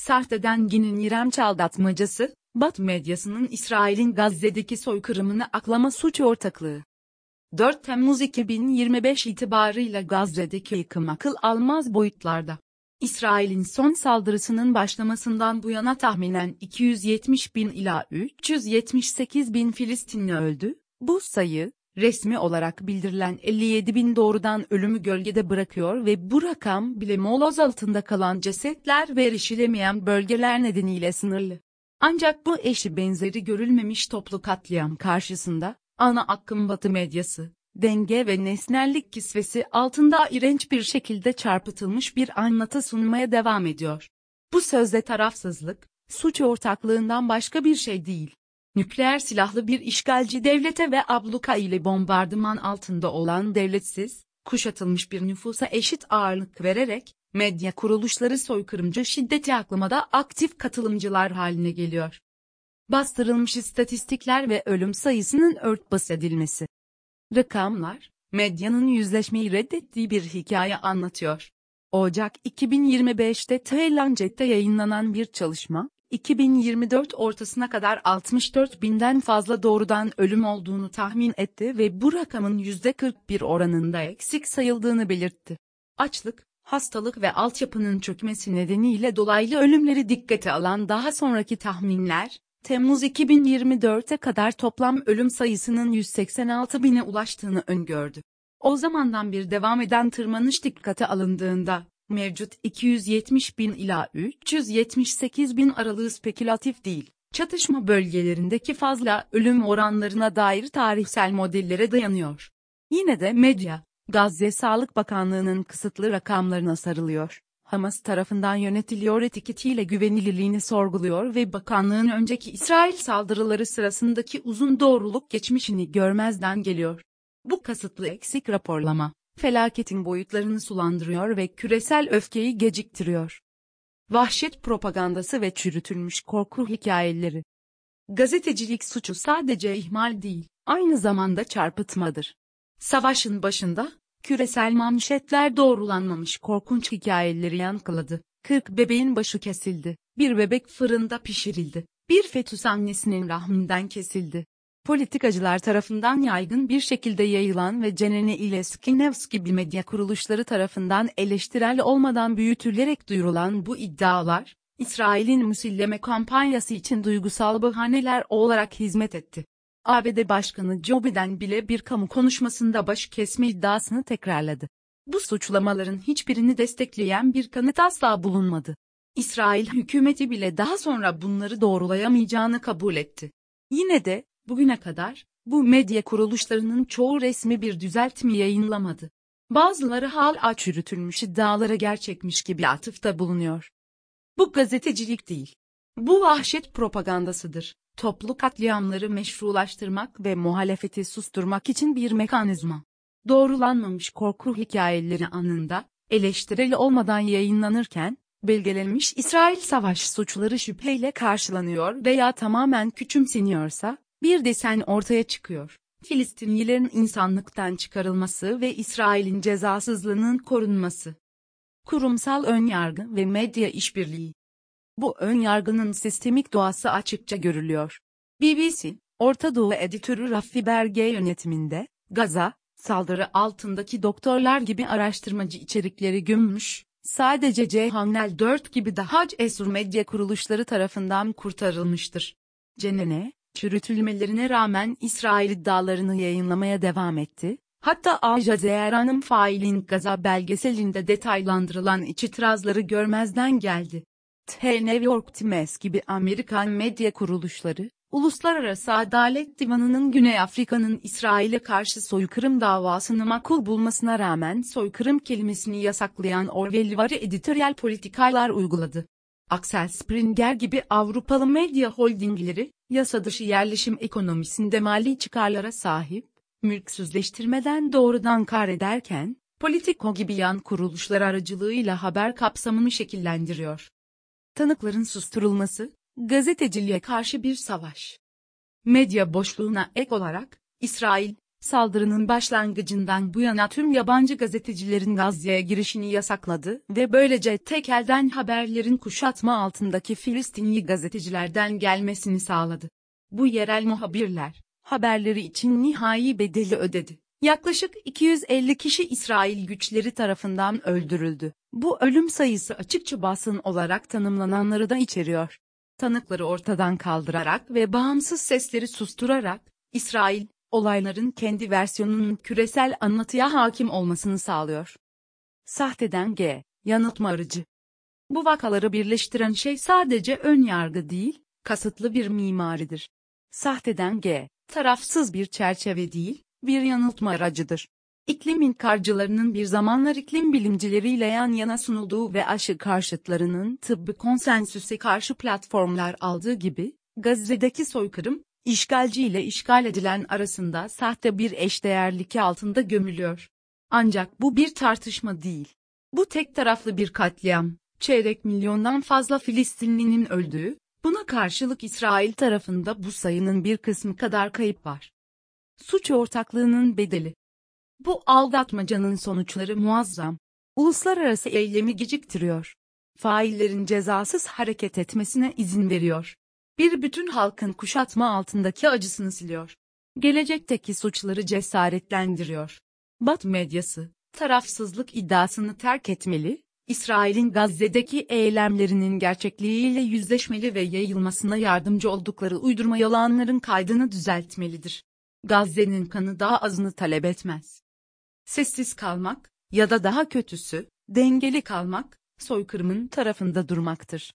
Sahte Dengi'nin İrem aldatmacası, Batı medyasının İsrail'in Gazze'deki soykırımını aklama suç ortaklığı. 4 Temmuz 2025 itibarıyla Gazze'deki yıkım akıl almaz boyutlarda. İsrail'in son saldırısının başlamasından bu yana tahminen 270 bin ila 378 bin Filistinli öldü. Bu sayı, resmi olarak bildirilen 57 bin doğrudan ölümü gölgede bırakıyor ve bu rakam bile moloz altında kalan cesetler ve erişilemeyen bölgeler nedeniyle sınırlı. Ancak bu eşi benzeri görülmemiş toplu katliam karşısında, ana akım Batı medyası, denge ve nesnellik kisvesi altında iğrenç bir şekilde çarpıtılmış bir anlatı sunmaya devam ediyor. Bu sözde tarafsızlık, suç ortaklığından başka bir şey değil. Nükleer silahlı bir işgalci devlete ve abluka ile bombardıman altında olan devletsiz, kuşatılmış bir nüfusa eşit ağırlık vererek, medya kuruluşları soykırımcı şiddeti aklamada aktif katılımcılar haline geliyor. Bastırılmış istatistikler ve ölüm sayısının örtbas edilmesi. Rakamlar, medyanın yüzleşmeyi reddettiği bir hikaye anlatıyor. Ocak 2025'te Tayland'da yayınlanan bir çalışma, 2024 ortasına kadar 64 binden fazla doğrudan ölüm olduğunu tahmin etti ve bu rakamın %41 oranında eksik sayıldığını belirtti. Açlık, hastalık ve altyapının çökmesi nedeniyle dolaylı ölümleri dikkate alan daha sonraki tahminler, Temmuz 2024'e kadar toplam ölüm sayısının 186 bine ulaştığını öngördü. O zamandan bir devam eden tırmanış dikkate alındığında, mevcut 270 bin ila 378 bin aralığı spekülatif değil, çatışma bölgelerindeki fazla ölüm oranlarına dair tarihsel modellere dayanıyor. Yine de medya, Gazze Sağlık Bakanlığı'nın kısıtlı rakamlarına sarılıyor. Hamas tarafından yönetiliyor etiketiyle güvenilirliğini sorguluyor ve bakanlığın önceki İsrail saldırıları sırasındaki uzun doğruluk geçmişini görmezden geliyor. Bu kasıtlı eksik raporlama, felaketin boyutlarını sulandırıyor ve küresel öfkeyi geciktiriyor. Vahşet propagandası ve çürütülmüş korku hikayeleri. Gazetecilik suçu sadece ihmal değil, aynı zamanda çarpıtmadır. Savaşın başında, küresel manşetler doğrulanmamış korkunç hikayeleri yankıladı. 40 bebeğin başı kesildi, bir bebek fırında pişirildi, bir fetüs annesinin rahminden kesildi. Politikacılar tarafından yaygın bir şekilde yayılan ve Cenene ile Skinevs gibi medya kuruluşları tarafından eleştirel olmadan büyütülerek duyurulan bu iddialar, İsrail'in misilleme kampanyası için duygusal bahaneler olarak hizmet etti. ABD Başkanı Joe Biden bile bir kamu konuşmasında baş kesme iddiasını tekrarladı. Bu suçlamaların hiçbirini destekleyen bir kanıt asla bulunmadı. İsrail hükümeti bile daha sonra bunları doğrulayamayacağını kabul etti. Yine de, bugüne kadar, bu medya kuruluşlarının çoğu resmi bir düzeltme yayınlamadı. Bazıları hala çürütülmüş iddialara gerçekmiş gibi atıfta bulunuyor. Bu gazetecilik değil. Bu vahşet propagandasıdır. Toplu katliamları meşrulaştırmak ve muhalefeti susturmak için bir mekanizma. Doğrulanmamış korku hikayeleri anında, eleştirel olmadan yayınlanırken, belgelenmiş İsrail savaş suçları şüpheyle karşılanıyor veya tamamen küçümseniyorsa, bir desen ortaya çıkıyor. Filistinlilerin insanlıktan çıkarılması ve İsrail'in cezasızlığının korunması. Kurumsal önyargı ve medya işbirliği. Bu önyargının sistemik doğası açıkça görülüyor. BBC, Orta Doğu editörü Rafi Berge yönetiminde, Gaza, saldırı altındaki doktorlar gibi araştırmacı içerikleri gömmüş, sadece Channel 4 gibi daha cesur medya kuruluşları tarafından kurtarılmıştır. CNN, çürütülmelerine rağmen İsrail iddialarını yayınlamaya devam etti, hatta Al Jazeera'nın failin Gaza belgeselinde detaylandırılan itirazları görmezden geldi. The New York Times gibi Amerikan medya kuruluşları, Uluslararası Adalet Divanı'nın Güney Afrika'nın İsrail'e karşı soykırım davasını makul bulmasına rağmen soykırım kelimesini yasaklayan Orwellvari editoryal politikalar uyguladı. Axel Springer gibi Avrupalı medya holdingleri, yasadışı yerleşim ekonomisinde mali çıkarlara sahip, mülksüzleştirmeden doğrudan kar ederken, Politico gibi yan kuruluşlar aracılığıyla haber kapsamını şekillendiriyor. Tanıkların susturulması, gazeteciliğe karşı bir savaş. Medya boşluğuna ek olarak, İsrail, Saldırının başlangıcından bu yana tüm yabancı gazetecilerin Gazze'ye girişini yasakladı ve böylece tek elden haberlerin kuşatma altındaki Filistinli gazetecilerden gelmesini sağladı. Bu yerel muhabirler, haberleri için nihai bedeli ödedi. Yaklaşık 250 kişi İsrail güçleri tarafından öldürüldü. Bu ölüm sayısı açıkça basın olarak tanımlananları da içeriyor. Tanıkları ortadan kaldırarak ve bağımsız sesleri susturarak, İsrail, olayların kendi versiyonunun küresel anlatıya hakim olmasını sağlıyor. Sahteden yanıltma aracı. Bu vakaları birleştiren şey sadece ön yargı değil, kasıtlı bir mimaridir. Sahteden tarafsız bir çerçeve değil, bir yanıltma aracıdır. İklim inkarcılarının bir zamanlar iklim bilimcileriyle yan yana sunulduğu ve aşı karşıtlarının tıbbi konsensüse karşı platformlar aldığı gibi, Gazze'deki soykırım, işgalci ile işgal edilen arasında sahte bir eşdeğerlik altında gömülüyor. Ancak bu bir tartışma değil. Bu tek taraflı bir katliam, çeyrek milyondan fazla Filistinlinin öldüğü, buna karşılık İsrail tarafında bu sayının bir kısmı kadar kayıp var. Suç ortaklığının bedeli. Bu aldatmacanın sonuçları muazzam. Uluslararası eylemi geciktiriyor. Faillerin cezasız hareket etmesine izin veriyor. Bir bütün halkın kuşatma altındaki acısını siliyor. Gelecekteki suçları cesaretlendiriyor. Batı medyası, tarafsızlık iddiasını terk etmeli, İsrail'in Gazze'deki eylemlerinin gerçekliğiyle yüzleşmeli ve yayılmasına yardımcı oldukları uydurma yalanların kaydını düzeltmelidir. Gazze'nin kanı daha azını talep etmez. Sessiz kalmak, ya da daha kötüsü, dengeli kalmak, soykırımın tarafında durmaktır.